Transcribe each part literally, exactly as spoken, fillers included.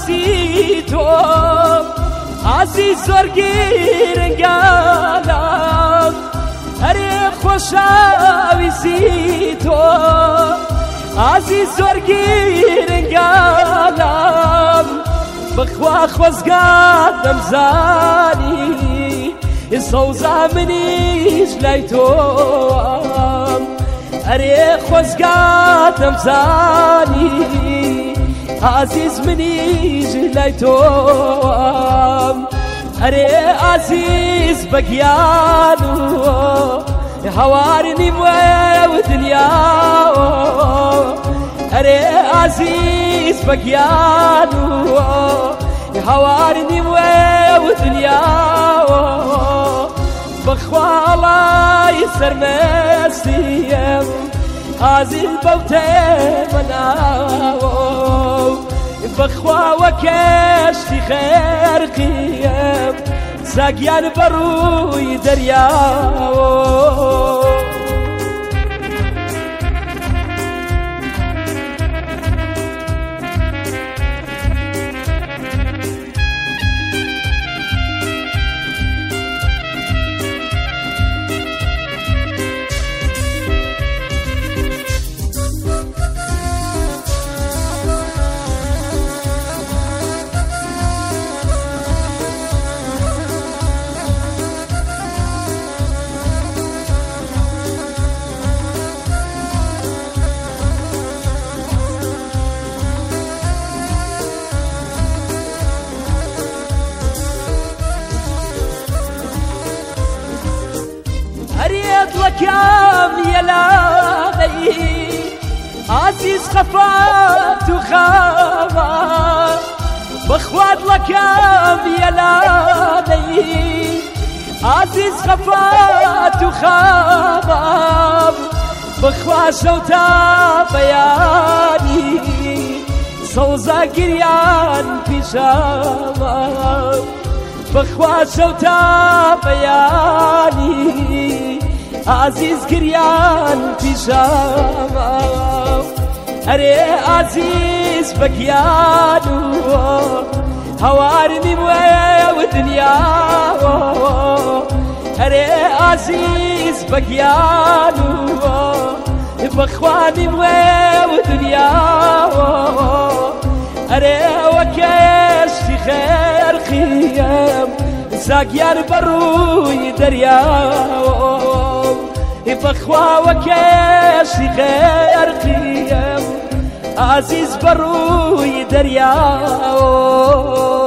ویسی تو عزیز زۆرگیرنگالم هەرێ خۆشەویستی تۆ عزیز زۆرگیرنگالم بخوا خۆزگات دەمزانی سەوزە منیش لای تۆم هەرێ خۆزگات دەمزانی عزیز منیش لای تۆم هەرێ عزیز بەگیان و هەوارنی وێ و دنیا هەرێ عزیز بەگیان و هەوارنی وێ و دنیا بەخواڵای سەرمەستیم عزیز بەوتێمە ناوە بەخواوە کەشتی خێرقیم ساگیان بەڕووی دەریاوە كم يلاقي عزيز خفات وخاوة بخوات لكم يلاقي عزيز خفات وخاوة بخوا شوتا بياني صوزا قريان بيجامة بخوا شوتا بياني عزیز گریان پیشاما هەرێ عزیز بەگیان و هەوارنی وێ و دنیا هەرێ عزیز بەگیان و بەخوانی وێ و دنیا هەرێ وە کەشتی خێرقیم ساگیان بەڕووی دەریاوە بخوا وكاشي خيرقيم عزيز بروي درياو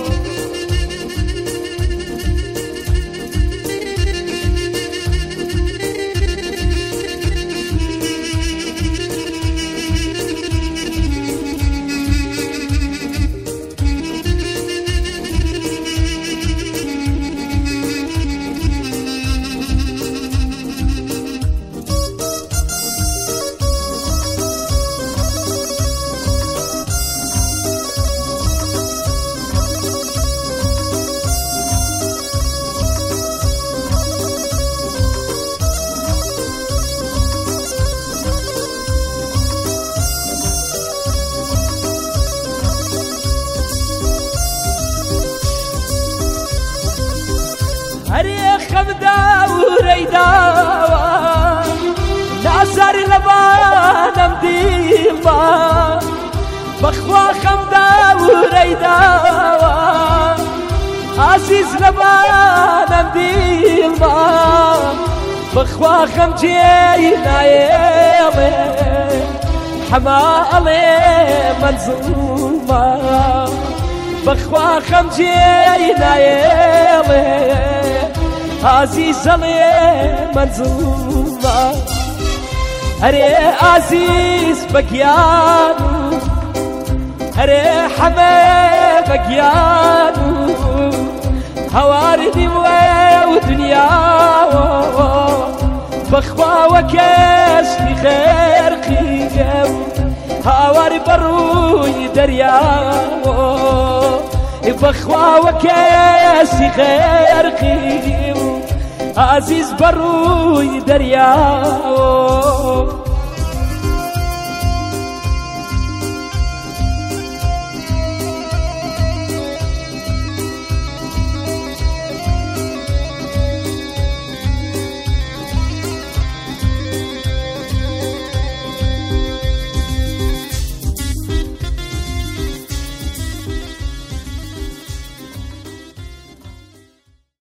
هەرێ خەمدا و ڕێیداوە ناسار لەبانم دیڵە بەخوا خەمدا و ڕێیداوە عزیز لەبانم دیڵە بەخوا خەمجێی نایێڵێ حەما ئەڵێ مەنزوڵە بەخوا خەمجێی نایێڵێ عزیز ئەڵێ مەنزوڵە هەرێ عزیز بەگیان و هەرێ حەمە بەگیان و هەوارنی وێ و دنیاوە بەخواوە کەشتی خێرقیم هاوار بەڕووی دەریاوە بەخواوە کەشتی خێرقیم عزیز بەڕووی دەریاوە